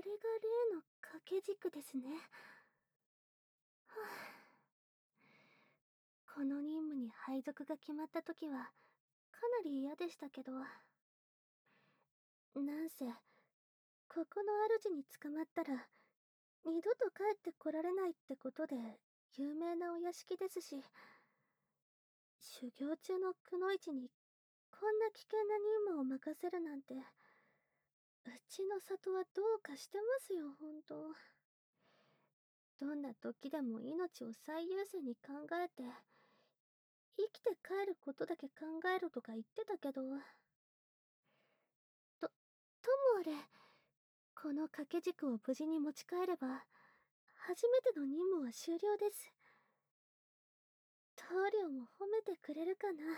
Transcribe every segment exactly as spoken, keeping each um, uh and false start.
れが例の掛け軸ですね。はあ、この任務に配属が決まった時はかなり嫌でしたけど、なんせここの主に捕まったら二度と帰ってこられないってことで有名なお屋敷ですし、修行中のくのいちにこんな危険な任務を任せるなんて、うちの里はどうかしてますよ、ほんと。どんな時でも命を最優先に考えて、生きて帰ることだけ考えろとか言ってたけど、と、ともあれ、この掛け軸を無事に持ち帰れば、初めての任務は終了です。棟梁も褒めてくれるかな。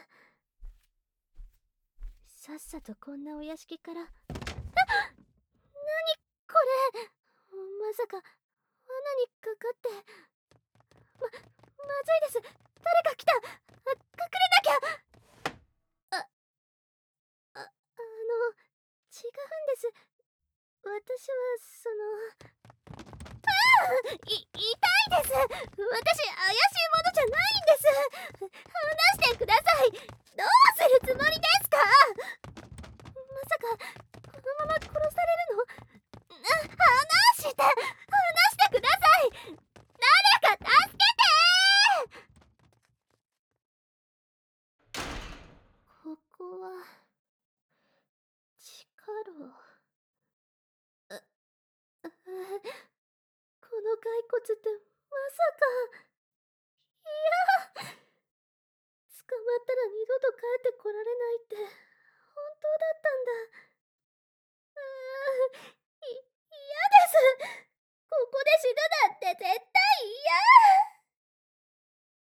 さっさとこんなお屋敷から。あっ、なにこれ。まさか罠にかかって。ま、まずいです。誰か来た。あ、隠れなきゃ。あ、あ、あの、違うんです。私は、その。ああ、い、痛いです。私、怪しいものじゃないんです。話してください。どうするつもりですか。まさか、このまま殺されるの。話して、話してください。誰か助けて。ここは地下牢。う、う、この骸骨ってまさか。いや、捕まったら二度と帰ってこられないって